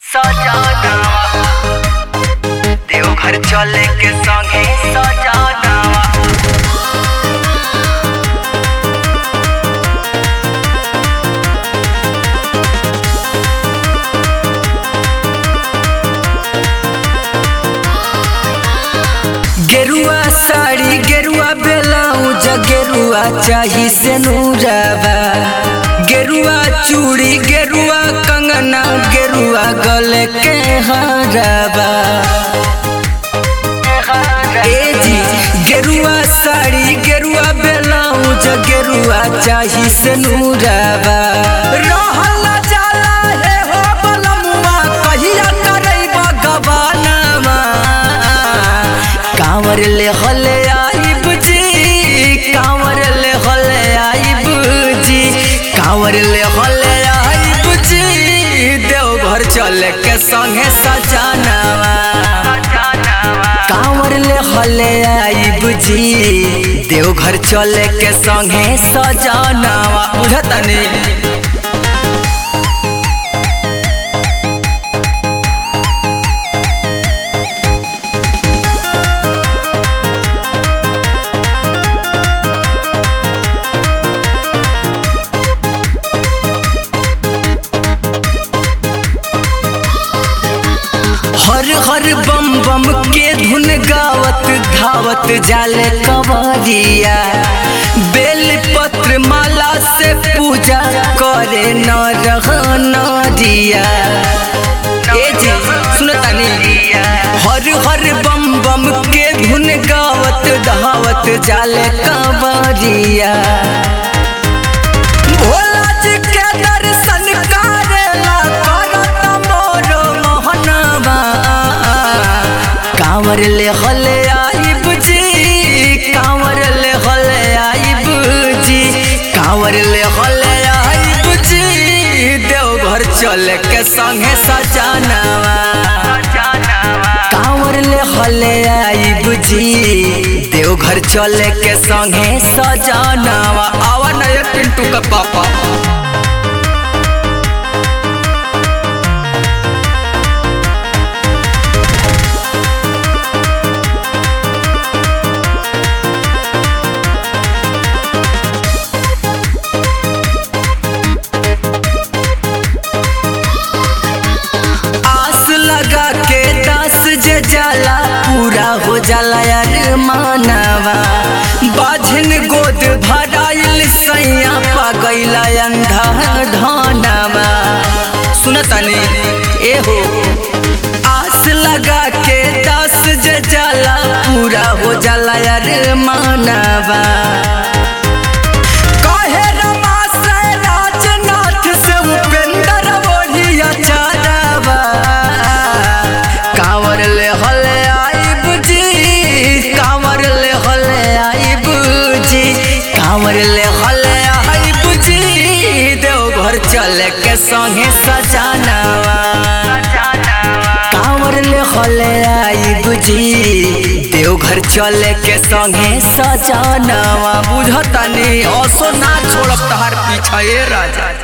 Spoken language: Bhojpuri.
सजानावा देवघर चले के संगे सजानावा। गेरुआ साड़ी गेरुआ ब्लाउज गेरुआ चाही से नूराबा, गेरुआ चूड़ी गेरुआ कंगना गेरुआ गले के हाराबा। ए जी गेरुआ साड़ी गेरुआ ब्लाउज गेरुआ चाही से नूराबा। रहल जाला हे हो बलमुआ कहिया करैबा गवानामा, कांवर ले हले आइब जी, कांवर ले हले आइब जी, कांवर ले हले आइब जी, देवघर चले के संगे सजानावा। कांवर ले हले आइब जी, देवघर चले के संगे सजानावा। बुझतनी हर हर बम बम के धुन गावत धावत जाले कवरिया, बेल पत्र माला से पूजा करे न रहनरिया। ए जी सुनतानी हर हर बम बम के धुन गावत धावत जाले कवरिया। भोला जी के दर्शन करेला करत मोर मोहनवा, कांवर ले हले आइब जी, कांवर ले हले आइब जी, कांवर ले हले आइब जी, देवघर चले के संगे सजानावा। कांवर ले हले आइब जी, देवघर चले के संगे सजानावा। आवा नया पिंटू का पापा जाला पूरा हो जाला यार मानवा। बाझन गोद भराइल सैया पगैला अंधा ढानवा। सुनतानी ए हो आस लगा के दास जे जाला पूरा हो जाला यार मानवा। कहे रमा से राजनाथ से उपेंद्र बोलिया चारावा, कांवर ले हले आइब जी, कांवर ले हले आइब जी, कांवर ले हले आइब जी, देवघर चले के संगे सजानावा। कांवर ले हले आइब जी, देवघर चले के संगे सजानावा। बुझतानी असो ना छोड़ब तहार पीछा ए राजा।